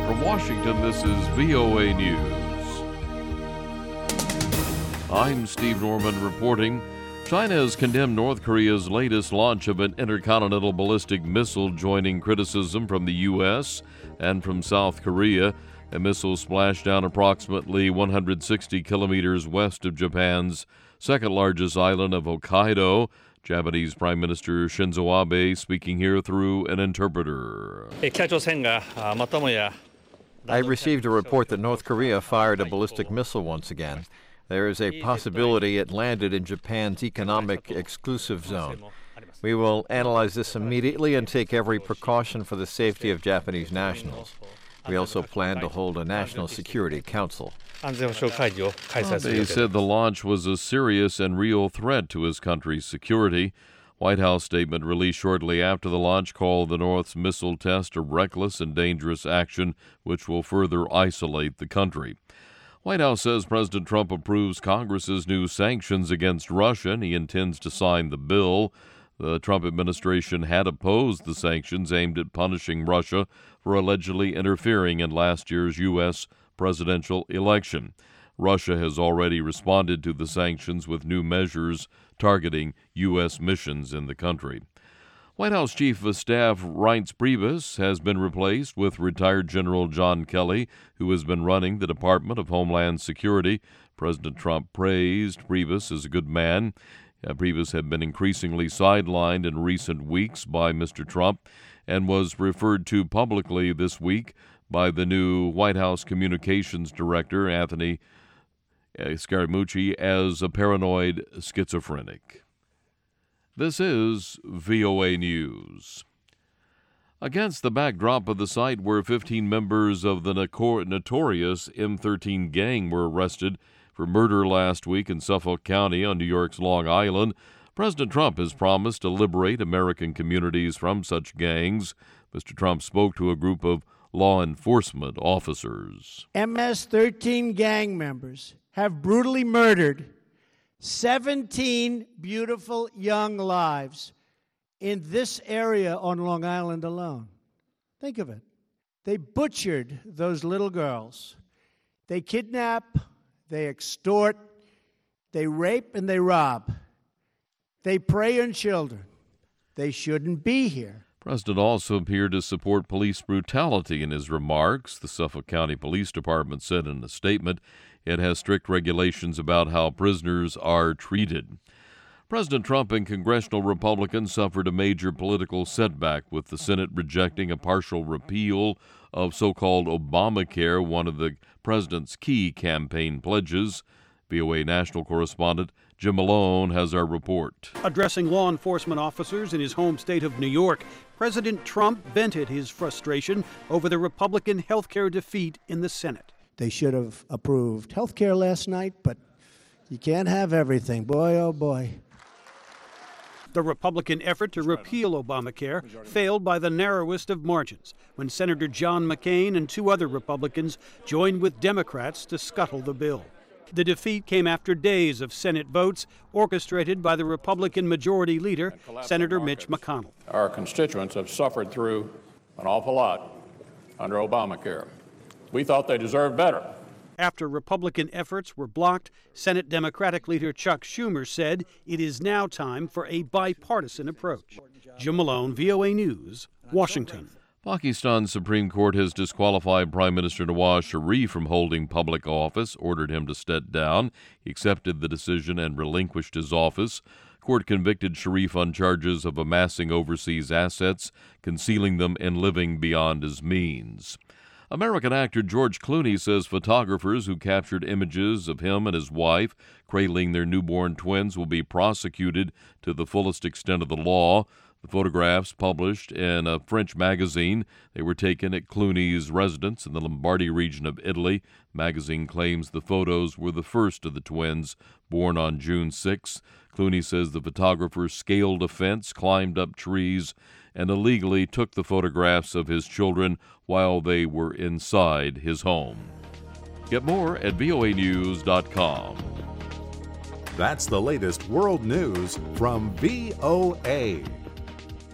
From Washington, this is VOA News. I'm Steve Norman reporting. China has condemned North Korea's latest launch of an intercontinental ballistic missile, joining criticism from the U.S. and from South Korea. A missile splashed down approximately 160 kilometers west of Japan's second-largest island of Hokkaido. Japanese Prime Minister Shinzo Abe speaking here through an interpreter. I received a report that North Korea fired a ballistic missile once again. There is a possibility it landed in Japan's economic exclusive zone. We will analyze this immediately and take every precaution for the safety of Japanese nationals. We also plan to hold a National Security Council. Abe said the launch was a serious and real threat to his country's security. White House statement released shortly after the launch called the North's missile test a reckless and dangerous action which will further isolate the country. White House says President Trump approves Congress's new sanctions against Russia, and he intends to sign the bill. The Trump administration had opposed the sanctions aimed at punishing Russia for allegedly interfering in last year's U.S. presidential election. Russia has already responded to the sanctions with new measures targeting U.S. missions in the country. White House Chief of Staff Reince Priebus has been replaced with retired General John Kelly, who has been running the Department of Homeland Security. President Trump praised Priebus as a good man. Priebus had been increasingly sidelined in recent weeks by Mr. Trump and was referred to publicly this week by the new White House Communications Director, Anthony Scaramucci, as a paranoid schizophrenic. This is VOA News. Against the backdrop of the site where 15 members of the notorious M13 gang were arrested for murder last week in Suffolk County on New York's Long Island, President Trump has promised to liberate American communities from such gangs. Mr. Trump spoke to a group of law enforcement officers. MS-13 gang members have brutally murdered 17 beautiful young lives in this area on Long Island alone. Think of it. They butchered those little girls. They kidnap, they extort, they rape, and they rob. They prey on children. They shouldn't be here. The President also appeared to support police brutality in his remarks. The Suffolk County Police Department said in a statement it has strict regulations about how prisoners are treated. President Trump and congressional Republicans suffered a major political setback with the Senate rejecting a partial repeal of so-called Obamacare, one of the president's key campaign pledges. VOA national correspondent Jim Malone has our report. Addressing law enforcement officers in his home state of New York, President Trump vented his frustration over the Republican health care defeat in the Senate. They should have approved health care last night, but you can't have everything. Boy, oh boy. The Republican effort to repeal Obamacare failed by the narrowest of margins when Senator John McCain and two other Republicans joined with Democrats to scuttle the bill. The defeat came after days of Senate votes orchestrated by the Republican Majority Leader, Senator Mitch McConnell. Our constituents have suffered through an awful lot under Obamacare. We thought they deserved better. After Republican efforts were blocked, Senate Democratic Leader Chuck Schumer said it is now time for a bipartisan approach. Jim Malone, VOA News, Washington. Pakistan's Supreme Court has disqualified Prime Minister Nawaz Sharif from holding public office, ordered him to step down. He accepted the decision and relinquished his office. Court convicted Sharif on charges of amassing overseas assets, concealing them, and living beyond his means. American actor George Clooney says photographers who captured images of him and his wife cradling their newborn twins will be prosecuted to the fullest extent of the law. The photographs, published in a French magazine, they were taken at Clooney's residence in the Lombardy region of Italy. The magazine claims the photos were the first of the twins, born on June 6. Clooney says the photographers scaled a fence, climbed up trees, and illegally took the photographs of his children while they were inside his home. Get more at voanews.com. That's the latest world news from VOA.